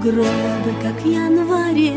сугробы, как в январе.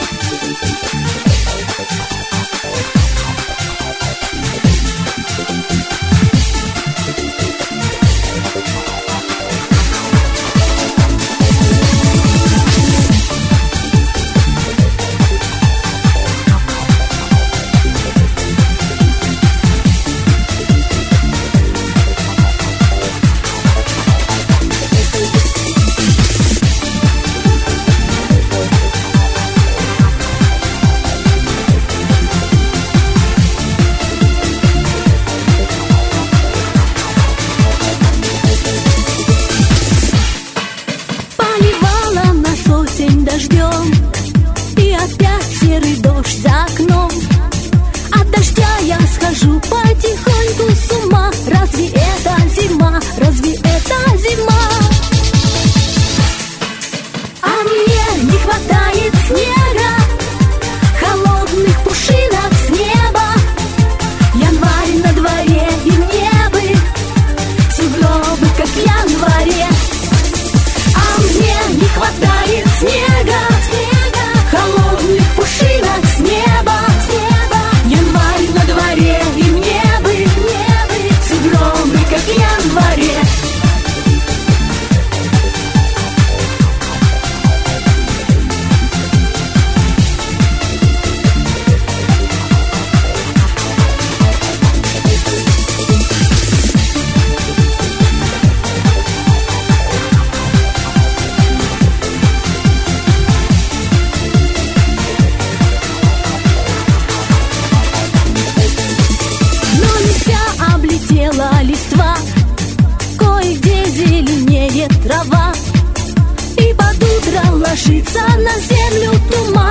Дождем, и опять серый дождь за окном. От дождя я схожу потихоньку с ума. Разве это зима? Разве это зима? А мне не хватает снега, холодных пушинок с неба. Январь на дворе, и мне бы сугробы, как в январе. А мне не хватает снега, холодных пушинок с неба. Январь на дворе, и мне бы сугробы, как в январе. Облетела листва, кое-где зеленеет трава, и под утро ложится на землю туман.